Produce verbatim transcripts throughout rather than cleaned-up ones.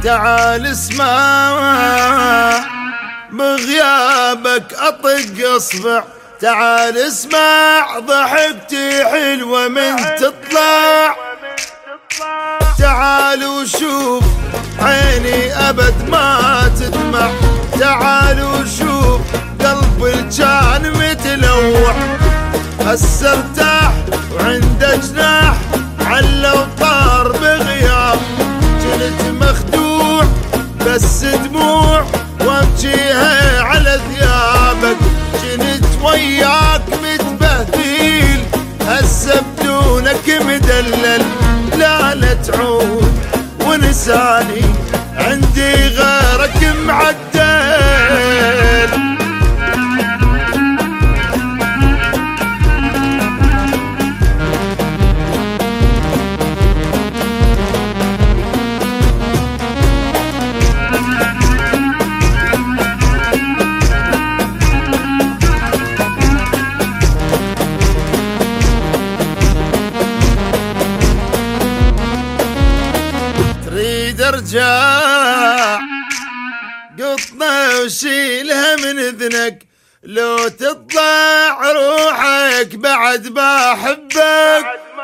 تعال اسمع بغيابك اطق اصبع، تعال اسمع ضحكتي حلوة من تطلع، تعال وشوف عيني ابد ما تدمع، تعال وشوف قلبي كان متلوع، هسه ارتاح وعنده جناح علو طار بغياب، كنت مخدوع بس دموع وامشيها على ثيابك، كنت وياك متبهديل هسه بدونك مدلل، لا لا تعود ونساني عندي غيرك معدل. ارجع قطنا وشيلها من اذنك، لو تطلع روحك بعد ما احبك،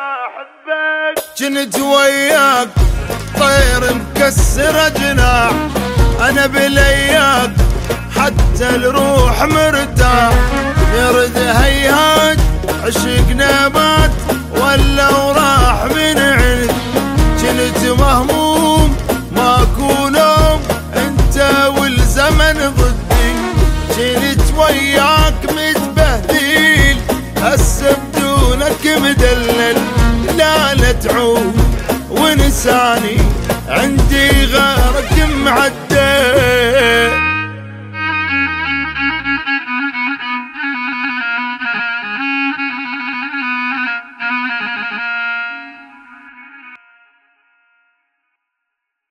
كنت وياك طير مكسر جناح، انا بلياك حتى الروح مرتاح، يرد هيهات عشقنا مات ولا وراح من عند، كنت مهموم ماكو نوم انت والزمن ضدي، كنت وياك متبهديل هسه بدونك مدلل، لا لا تعود ونساني